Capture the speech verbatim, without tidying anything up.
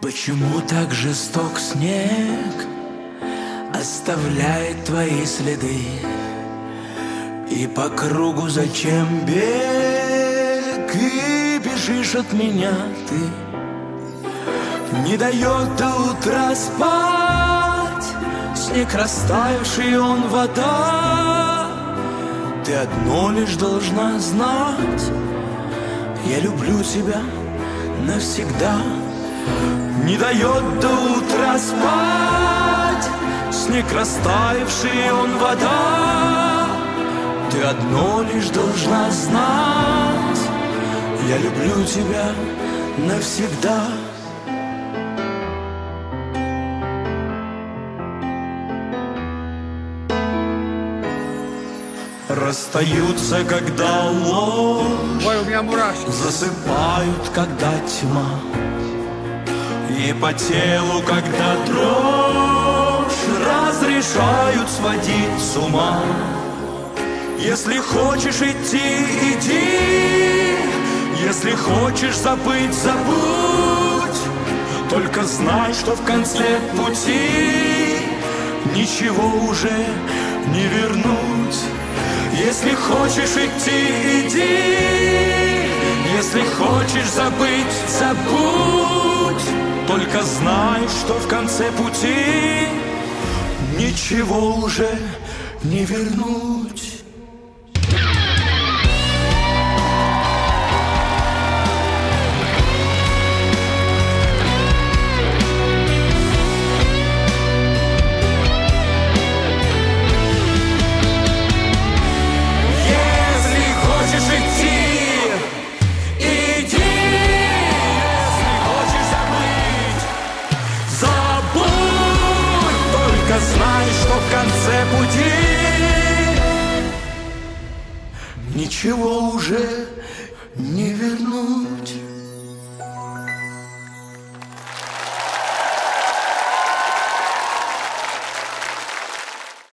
Почему так жесток снег оставляет твои следы? И по кругу зачем бег? И бежишь от меня ты. Не дает до утра спать снег растаявший, он вода. Ты одно лишь должна знать: я люблю тебя навсегда. Не дает до утра спать снег растаявший, он вода. Ты одно лишь должна знать: я люблю тебя навсегда. Расстаются, когда ложь, Ой, у меня мурашки. засыпают, когда тьма. И по телу, когда дрожь, разрешают сводить с ума. Если хочешь идти, иди. Если хочешь забыть, забудь. Только знай, что в конце пути ничего уже не вернуть. Если хочешь идти, иди. Если хочешь забыть, забудь. Только знай, что в конце пути ничего уже не вернуть. Знай, что в конце пути ничего уже не вернуть.